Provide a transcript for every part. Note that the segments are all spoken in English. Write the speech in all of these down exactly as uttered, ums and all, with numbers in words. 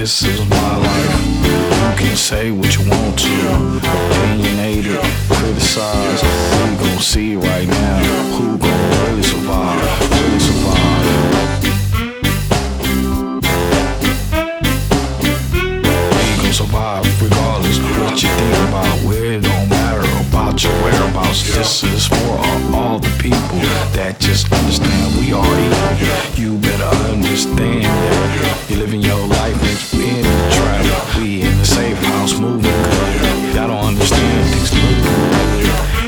this is my life. You can say what you want to, opinionate it, criticize. We gon' see right now who gon' really survive, really survive. We gon' survive regardless what you think about. Where it don't matter about your whereabouts. This is for all, all the people that just understand we are equal. You better understand that you're living your life and we in the trap. We in the safe house moving good. Y'all don't understand things look good.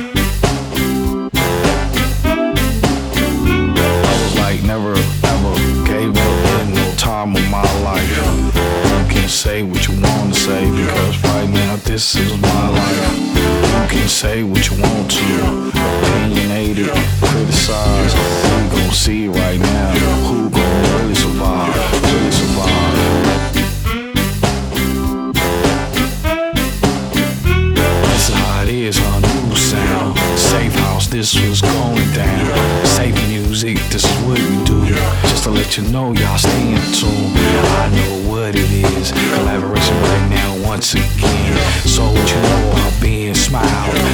I was like never, ever gave up in no time of my life. You can say what you want to say because right now this is my life. You can say what you want to, opinionate it, criticize. We gon' see right now who gon' really survive, really survive. This is how it is on new sound. Safe house, this was going down. Safe music, this is what we do. Just to let you know, y'all stay in tune. I know what it is. Collaboration right now once again. So what you know about being smiled.